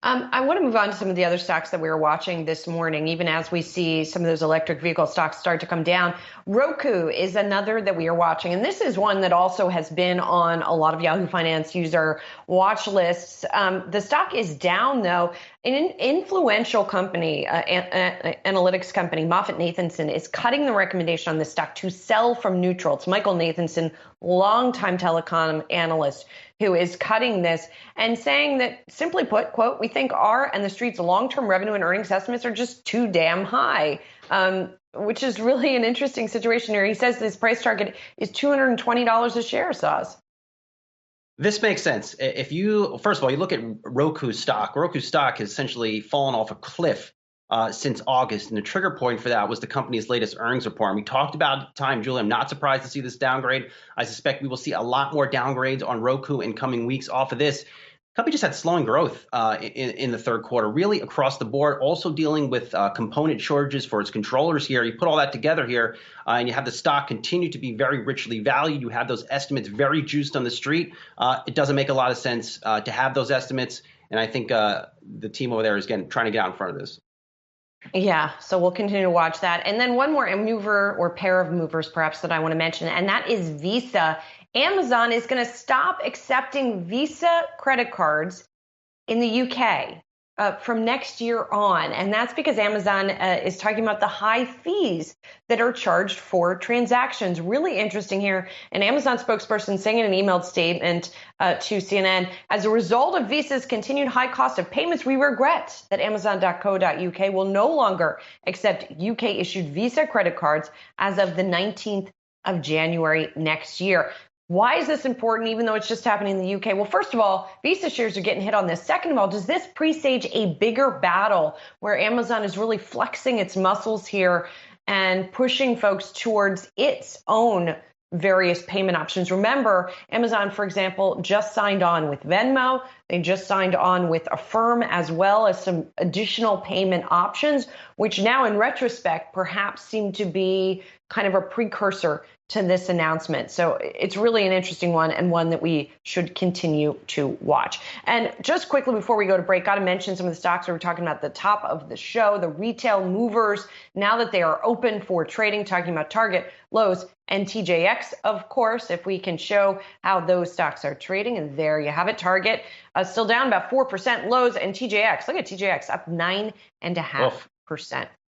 I want to move on to some of the other stocks that we were watching this morning, even as we see some of those electric vehicle stocks start to come down. Roku is another that we are watching, and this is one that also has been on a lot of Yahoo Finance user watch lists. The stock is down, though. An influential company, analytics company, MoffettNathanson, is cutting the recommendation on this stock to sell from neutral. It's Michael Nathanson, longtime telecom analyst, who is cutting this and saying that, simply put, quote, we think our and the street's long-term revenue and earnings estimates are just too damn high, which is really an interesting situation here. He says this price target is $220 a share, Saz. This makes sense. If you, first of all, you look at Roku stock. Roku stock has essentially fallen off a cliff since August, and the trigger point for that was the company's latest earnings report. And we talked about at the time, Julie, I'm not surprised to see this downgrade. I suspect we will see a lot more downgrades on Roku in coming weeks off of this. The company just had slowing growth in the third quarter, really across the board, also dealing with component shortages for its controllers here. You put all that together here, and you have the stock continue to be very richly valued. You have those estimates very juiced on the street. It doesn't make a lot of sense to have those estimates, and I think the team over there is, again, trying to get out in front of this. Yeah, so we'll continue to watch that. And then one more mover or pair of movers perhaps that I want to mention, and that is Visa. Amazon is going to stop accepting Visa credit cards in the UK from next year on. And that's because Amazon is talking about the high fees that are charged for transactions. Really interesting here. An Amazon spokesperson saying in an emailed statement to CNN, as a result of Visa's continued high cost of payments, we regret that Amazon.co.uk will no longer accept UK issued Visa credit cards as of the 19th of January next year. Why is this important, even though it's just happening in the UK? Well, first of all, Visa shares are getting hit on this. Second of all, does this presage a bigger battle where Amazon is really flexing its muscles here and pushing folks towards its own various payment options? Remember, Amazon, for example, just signed on with Venmo. They just signed on with Affirm, as well as some additional payment options, which now in retrospect perhaps seem to be kind of a precursor to this announcement. So it's really an interesting one, and one that we should continue to watch. And just quickly before we go to break, got to mention some of the stocks we were talking about at the top of the show, the retail movers, now that they are open for trading, talking about Target, Lowe's, and TJX, of course, if we can show how those stocks are trading. And there you have it. Target still down about 4%. Lowe's and TJX, look at TJX, up 9.5%.